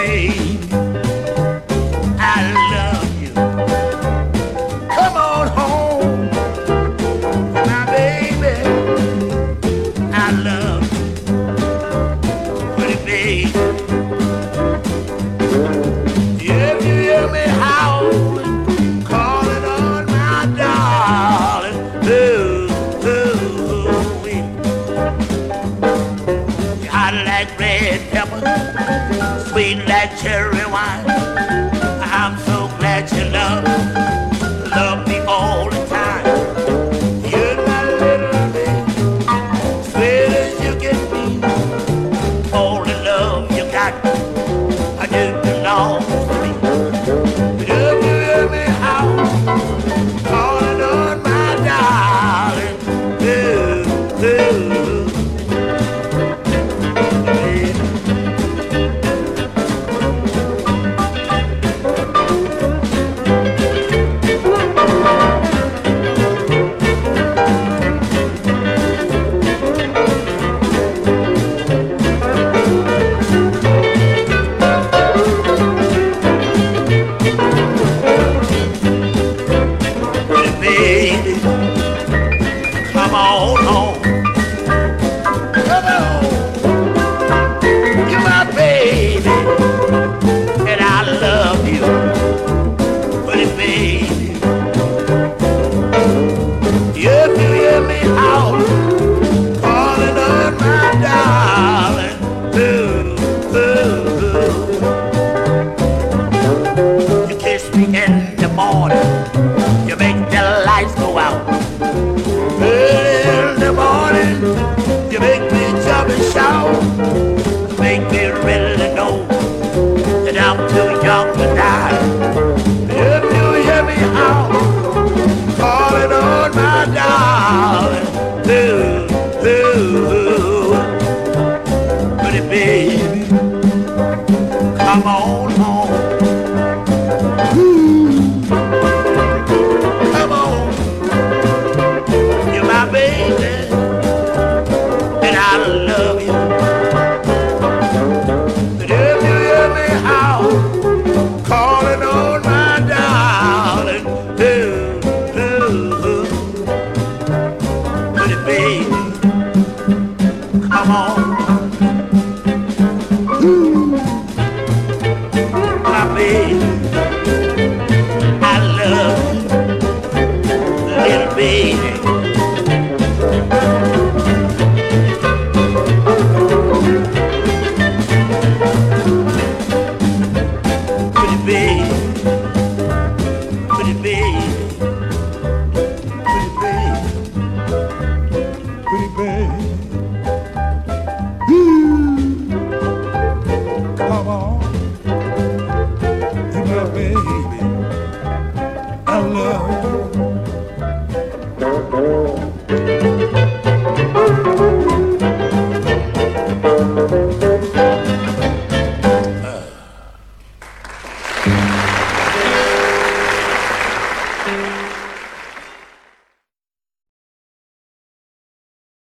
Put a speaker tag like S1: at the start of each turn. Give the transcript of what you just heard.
S1: baby, I love you. Come on home, my baby, I love you. Pretty baby, if you hear me howling, calling on my darling, ooh, ooh, ooh, you're hot like red pepper, sweet like cherry wine. I'm so glad you love me all the time. You're my little baby, sweet as you can be. All the love you got, I just belong to me. But if you hear me out, calling on my darling, ooh, ooh. Baby, come on home. Come on. You're my baby, and I love you. Pretty baby, if you hear me out, calling on my darling, ooh, ooh, ooh. You kiss me in the morning, you make the lights go out. Early in the morning, you make me jump and shout. Make me really know that I'm too young to die. If you hear me out, calling on my darling, ooh, ooh, pretty baby, come on home. Come on, you're my baby, and I love you. But if you hear me out, calling on my darling, ooh, ooh, pretty baby, come on, my baby, I love you, little baby. Pretty baby, pretty baby, pretty baby, pretty baby. Come on, you my baby, I love you.